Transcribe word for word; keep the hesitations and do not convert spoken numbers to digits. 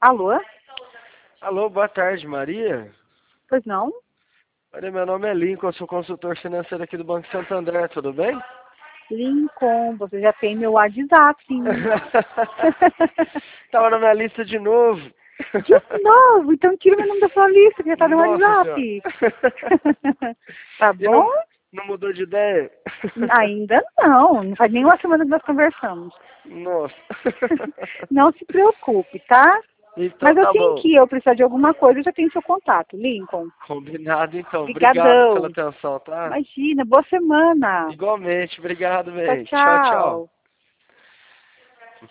Alô? Alô, boa tarde, Maria. Pois não? Maria, meu nome é Lincoln, eu sou consultor financeiro aqui do Banco Santander, tudo bem? Lincoln, você já tem meu WhatsApp. Tava na minha lista de novo. De novo? Então tira meu nome da sua lista, que já tá no Nossa senhora. WhatsApp. Tá E bom? não, não mudou de ideia? Ainda não, não faz nem uma semana que nós conversamos. Nossa. Não se preocupe, tá? Então Mas tá assim bom. que eu precisar de alguma coisa, eu já tenho seu contato, Lincoln. Combinado então. Obrigado pela Obrigadão. atenção, tá? Imagina, boa semana. Igualmente, obrigado, Tchau, bem. Tchau, tchau. tchau.